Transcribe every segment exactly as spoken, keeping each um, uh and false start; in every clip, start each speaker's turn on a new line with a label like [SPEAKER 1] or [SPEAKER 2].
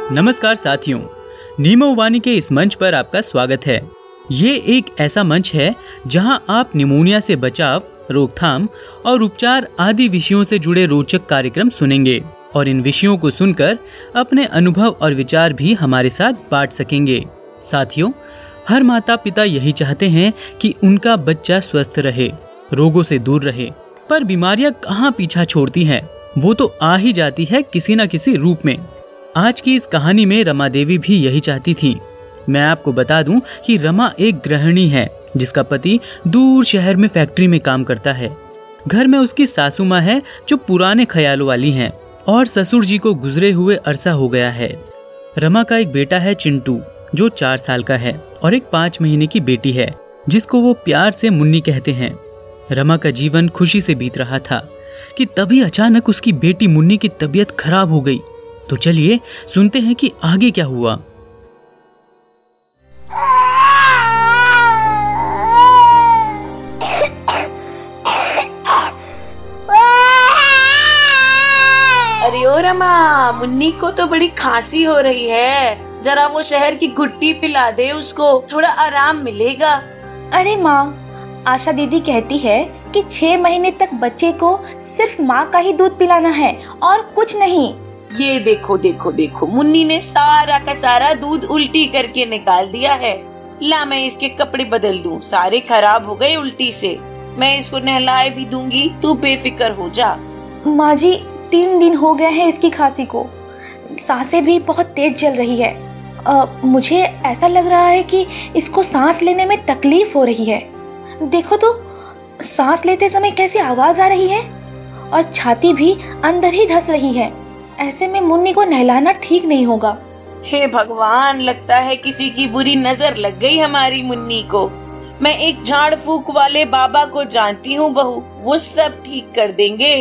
[SPEAKER 1] नमस्कार साथियों, नीमो वाणी के इस मंच पर आपका स्वागत है। ये एक ऐसा मंच है जहां आप निमोनिया से बचाव, रोकथाम और उपचार आदि विषयों से जुड़े रोचक कार्यक्रम सुनेंगे और इन विषयों को सुनकर अपने अनुभव और विचार भी हमारे साथ बांट सकेंगे। साथियों, हर माता पिता यही चाहते हैं कि उनका बच्चा स्वस्थ रहे, रोगों से दूर रहे, पर बीमारियां कहाँ पीछा छोड़ती हैं, वो तो आ ही जाती है किसी न किसी रूप में। आज की इस कहानी में रमा देवी भी यही चाहती थी। मैं आपको बता दूं कि रमा एक गृहिणी है जिसका पति दूर शहर में फैक्ट्री में काम करता है। घर में उसकी सासू माँ है जो पुराने ख्यालों वाली हैं और ससुर जी को गुजरे हुए अरसा हो गया है। रमा का एक बेटा है चिंटू जो चार साल का है और एक पाँच महीने की बेटी है जिसको वो प्यार से मुन्नी कहते हैं। रमा का जीवन खुशी से बीत रहा था कि तभी अचानक उसकी बेटी मुन्नी की तबीयत खराब हो गई। तो चलिए सुनते हैं कि आगे क्या हुआ।
[SPEAKER 2] अरे ओ रमा, मुन्नी को तो बड़ी खांसी हो रही है, जरा वो शहर की घुट्टी पिला दे, उसको थोड़ा आराम मिलेगा।
[SPEAKER 3] अरे माँ, आशा दीदी कहती है कि छह महीने तक बच्चे को सिर्फ माँ का ही दूध पिलाना है और कुछ नहीं।
[SPEAKER 2] ये देखो देखो देखो, मुन्नी ने सारा का सारा दूध उल्टी करके निकाल दिया है। ला मैं इसके कपड़े बदल दूं, सारे खराब हो गए उल्टी से। मैं इसको नहलाए भी दूंगी, तू बेफिक्र हो जा।
[SPEAKER 3] माँ जी, तीन दिन हो गए हैं इसकी खांसी को, सांसें भी बहुत तेज चल रही है। आ, मुझे ऐसा लग रहा है कि इसको सांस लेने में तकलीफ हो रही है। देखो तो, सांस लेते समय कैसी आवाज आ रही है और छाती भी अंदर ही धंस रही है। ऐसे में मुन्नी को नहलाना ठीक नहीं होगा।
[SPEAKER 2] हे भगवान, लगता है किसी की बुरी नजर लग गई हमारी मुन्नी को। मैं एक झाड़ फूक वाले बाबा को जानती हूँ बहू, वो सब ठीक कर देंगे।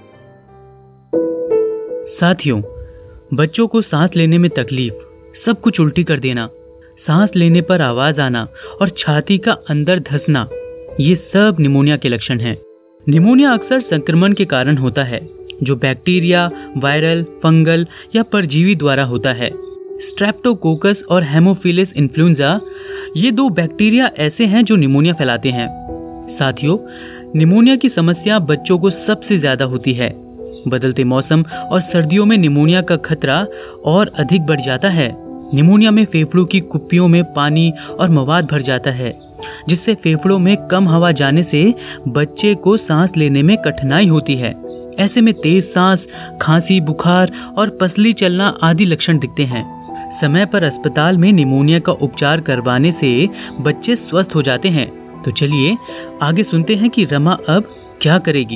[SPEAKER 1] साथियों, बच्चों को सांस लेने में तकलीफ, सब कुछ उल्टी कर देना, सांस लेने पर आवाज आना और छाती का अंदर धंसना, ये सब निमोनिया के लक्षण हैं। निमोनिया अक्सर संक्रमण के कारण होता है जो बैक्टीरिया, वायरल, फंगल या परजीवी द्वारा होता है। स्ट्रेप्टोकोकस और हेमोफिलस इन्फ्लुएंजा, ये दो बैक्टीरिया ऐसे हैं जो निमोनिया फैलाते हैं। साथियों, निमोनिया की समस्या बच्चों को सबसे ज्यादा होती है। बदलते मौसम और सर्दियों में निमोनिया का खतरा और अधिक बढ़ जाता है। निमोनिया में फेफड़ों की कुप्पियों में पानी और मवाद भर जाता है, जिससे फेफड़ों में कम हवा जाने से बच्चे को सांस लेने में कठिनाई होती है। ऐसे में तेज सांस, खांसी, बुखार और पसली चलना आदि लक्षण दिखते हैं। समय पर अस्पताल में निमोनिया का उपचार करवाने से बच्चे स्वस्थ हो जाते हैं। तो चलिए आगे सुनते हैं कि रमा अब क्या करेगी।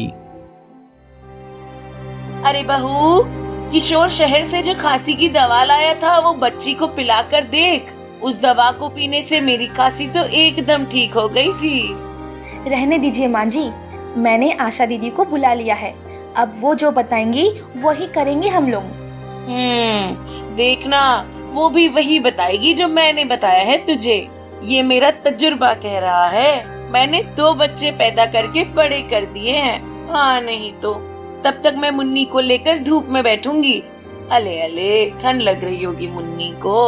[SPEAKER 2] अरे बहू, किशोर शहर से जो खांसी की दवा लाया था वो बच्ची को पिलाकर देख। उस दवा को पीने से मेरी खांसी तो एकदम ठीक हो गई थी।
[SPEAKER 3] रहने दीजिए माँ जी, मैंने आशा दीदी को बुला लिया है। अब वो जो बताएंगी वही करेंगे हम लोग।
[SPEAKER 2] हम्म, देखना वो भी वही बताएगी जो मैंने बताया है तुझे। ये मेरा तजुर्बा कह रहा है। मैंने दो बच्चे पैदा करके बड़े कर दिए हैं। हाँ, नहीं तो तब तक मैं मुन्नी को लेकर धूप में बैठूंगी। अले अले, ठंड लग रही होगी मुन्नी को।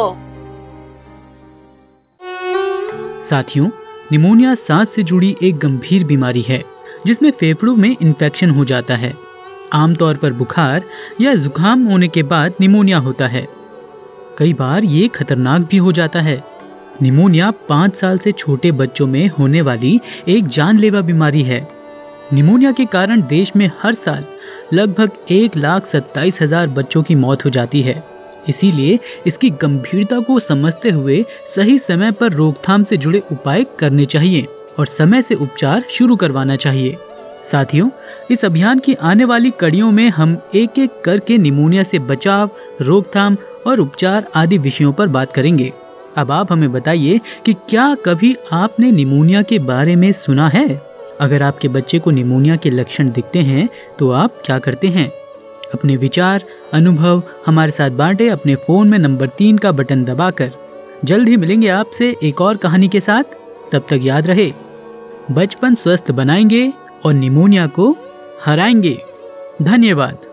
[SPEAKER 1] साथियों, निमोनिया सांस से जुड़ी एक गंभीर बीमारी है जिसमें फेफड़ों में इन्फेक्शन हो जाता है। आमतौर पर बुखार या जुकाम होने के बाद निमोनिया होता है। कई बार ये खतरनाक भी हो जाता है। निमोनिया पाँच साल से छोटे बच्चों में होने वाली एक जानलेवा बीमारी है। निमोनिया के कारण देश में हर साल लगभग एक लाख सत्ताईस हजार बच्चों की मौत हो जाती है। इसीलिए इसकी गंभीरता को समझते हुए सही समय पर रोकथाम से जुड़े उपाय करने चाहिए और समय से उपचार शुरू करवाना चाहिए। साथियों, इस अभियान की आने वाली कड़ियों में हम एक एक करके निमोनिया से बचाव, रोकथाम और उपचार आदि विषयों पर बात करेंगे। अब आप हमें बताइए कि क्या कभी आपने निमोनिया के बारे में सुना है? अगर आपके बच्चे को निमोनिया के लक्षण दिखते हैं तो आप क्या करते हैं? अपने विचार, अनुभव हमारे साथ बांटे अपने फोन में नंबर तीन का बटन दबाकर। जल्द ही मिलेंगे आपसे एक और कहानी के साथ। तब तक याद रहे, बचपन स्वस्थ बनाएंगे और निमोनिया को हराएंगे। धन्यवाद।